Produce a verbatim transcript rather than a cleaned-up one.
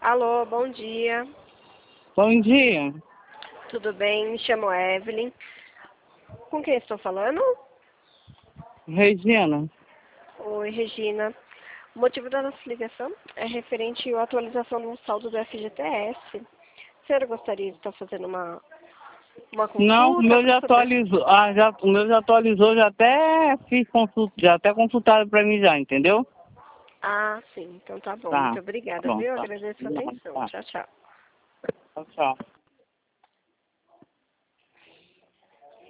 Alô, bom dia. Bom dia. Tudo bem? Me chamo Evelyn. Com quem estou falando? Regina. Oi, Regina. O motivo da nossa ligação é referente à atualização do saldo do F G T S. A senhora gostaria de estar fazendo uma, uma Não, o consulta meu para já saber... atualizou. Ah, já, o meu já atualizou, já até fiz consulta, já até consultaram pra mim já, entendeu? Ah, sim. Então tá bom. Tá, Muito tá obrigada, bom, viu? tá. Agradeço a Não, atenção. tá. Tchau, tchau. Tchau, tchau.